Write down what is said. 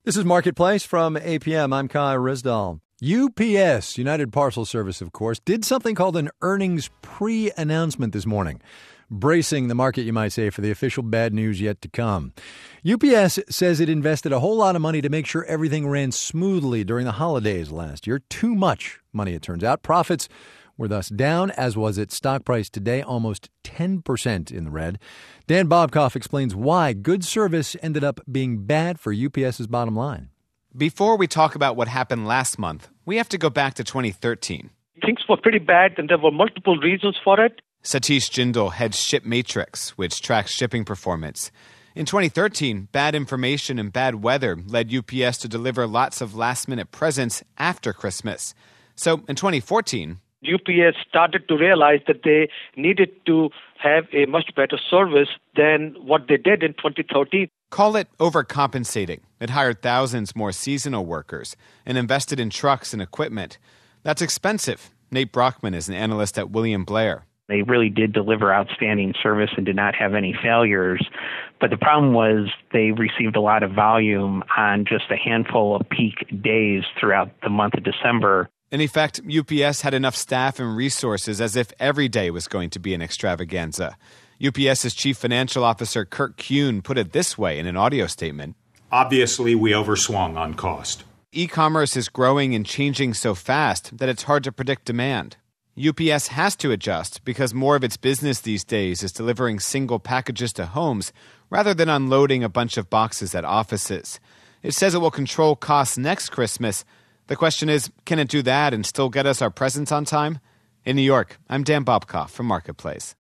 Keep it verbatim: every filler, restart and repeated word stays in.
This is Marketplace from A P M. I'm Kai Rizdal. U P S, United Parcel Service, of course, did something called an earnings pre-announcement this morning, bracing the market, you might say, for the official bad news yet to come. U P S says it invested a whole lot of money to make sure everything ran smoothly during the holidays last year. Too much money, it turns out. Profits were thus down, as was its stock price today, almost ten percent in the red. Dan Bobkoff explains why good service ended up being bad for UPS's bottom line. Before we talk about what happened last month, we have to go back to twenty thirteen. Things were pretty bad, and there were multiple reasons for it. Satish Jindal heads ShipMatrix, which tracks shipping performance. In twenty thirteen, bad information and bad weather led U P S to deliver lots of last-minute presents after Christmas. So in twenty fourteen, U P S started to realize that they needed to have a much better service than what they did in twenty thirteen. Call it overcompensating. It hired thousands more seasonal workers and invested in trucks and equipment. That's expensive. Nate Brockman is an analyst at William Blair. They really did deliver outstanding service and did not have any failures. But the problem was they received a lot of volume on just a handful of peak days throughout the month of December. In effect, U P S had enough staff and resources as if every day was going to be an extravaganza. UPS's chief financial officer, Kurt Kuhn, put it this way in an audio statement. Obviously, we overswung on cost. E-commerce is growing and changing so fast that it's hard to predict demand. U P S has to adjust because more of its business these days is delivering single packages to homes rather than unloading a bunch of boxes at offices. It says it will control costs next Christmas. The question is, can it do that and still get us our presents on time? In New York, I'm Dan Bobkoff from Marketplace.